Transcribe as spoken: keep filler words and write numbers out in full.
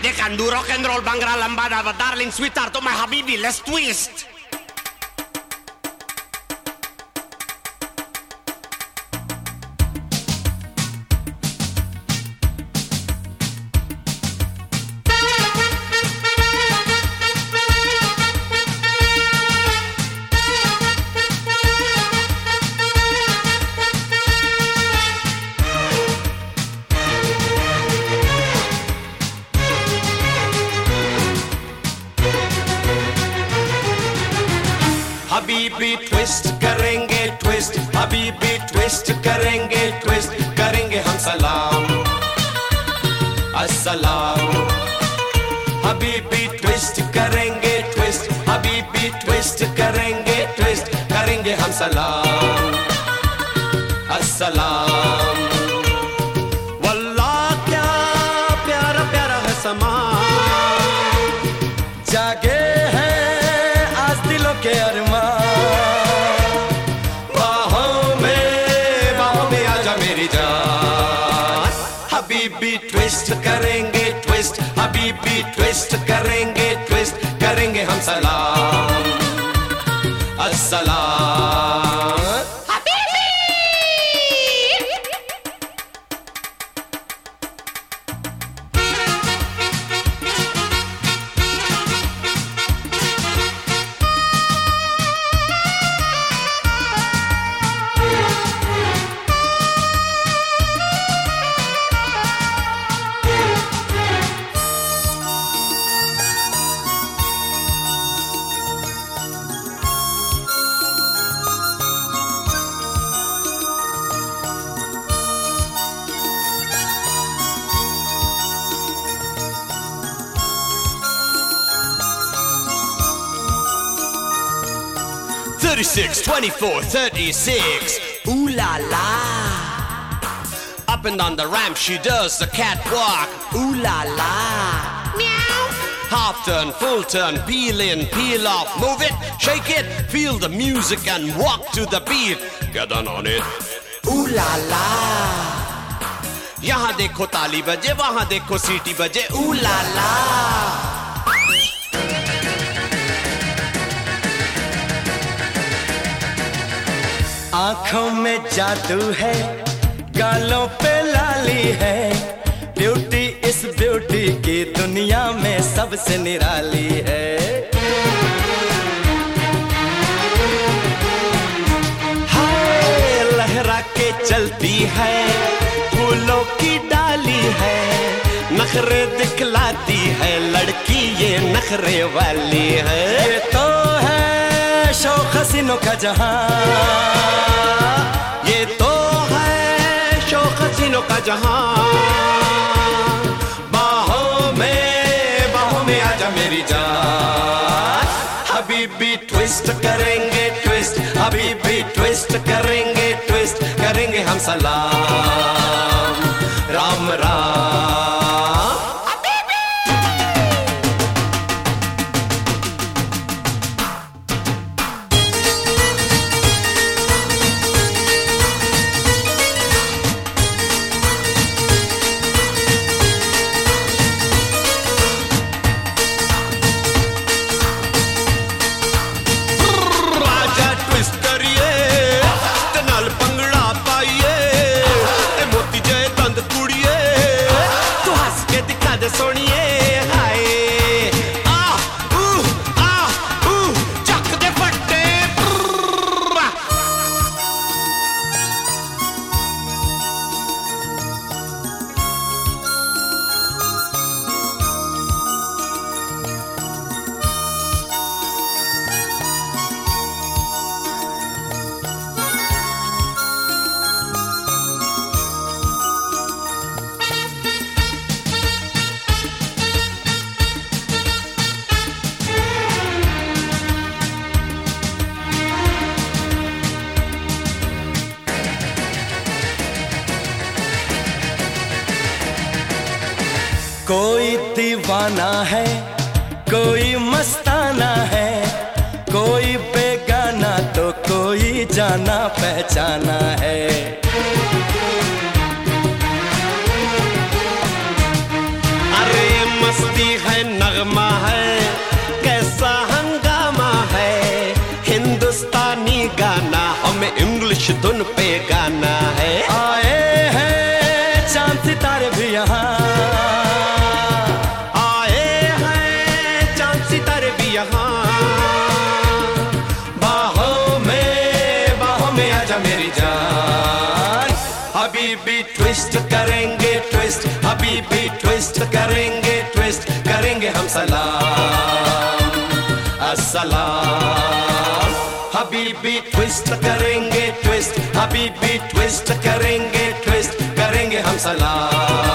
They can do rock and roll, bhangra, lambada, but darling, sweetheart, oh my habibi, let's twist. हबीबी twist करेंगे twist हबीबी twist करेंगे twist करेंगे हम सलाम अस्सलाम हबीबी ट्विस्ट करेंगे ट्विस्ट हबीबी ट्विस्ट करेंगे ट्विस्ट करेंगे हम सलाम अस्सलाम वल्लाह क्या प्यारा प्यारा है समा जागे हैं आज दिलों के अरमान हबीबी ट्विस्ट करेंगे ट्विस्ट हबीबी ट्विस्ट करेंगे ट्विस्ट करेंगे हम सलाम अस्सलाम thirty-six, twenty-four, thirty-six. Ooh la la. Up and down the ramp she does the catwalk. Ooh la la. Meow. Half turn, full turn, peel in, peel off. Move it, shake it, feel the music and walk to the beat. Get on on it. Ooh la la. यहाँ देखो ताली बजे, वहाँ देखो सीटी बजे. Ooh la la. आँखों में जादू है गालों पे लाली है ब्यूटी इस ब्यूटी की दुनिया में सबसे निराली है हाय लहरा के चलती है फूलों की डाली है नखरे दिखलाती है लड़की ये नखरे वाली है ये तो है शौक हसीनों का जहां ये तो है शौक हसीनों का जहां बाहों में बाहों में आजा मेरी जान हबीबी ट्विस्ट करेंगे ट्विस्ट हबीबी ट्विस्ट करेंगे ट्विस्ट करेंगे हम सलाम राम राम कोई दीवाना है कोई मस्ताना है कोई बेगाना तो कोई जाना पहचाना है अरे मस्ती है, नगमा है, कैसा हंगामा है। हिंदुस्तानी गाना हमें इंग्लिश धुन पे गाना है। आए हैं चांद सितारे भी यहाँ, आए हैं चांद सितारे भी यहाँ। बाहों में बाहों में आजा मेरी जान। हबीबी ट्विस्ट करेंगे ट्विस्ट, हबीबी ट्विस्ट करेंगे ट्विस्ट, करेंगे हम सलाम अस्सलाम। हबीबी ट्विस्ट करेंगे ट्विस्ट, हबीबी ट्विस्ट करेंगे ट्विस्ट, करेंगे हम सलाम।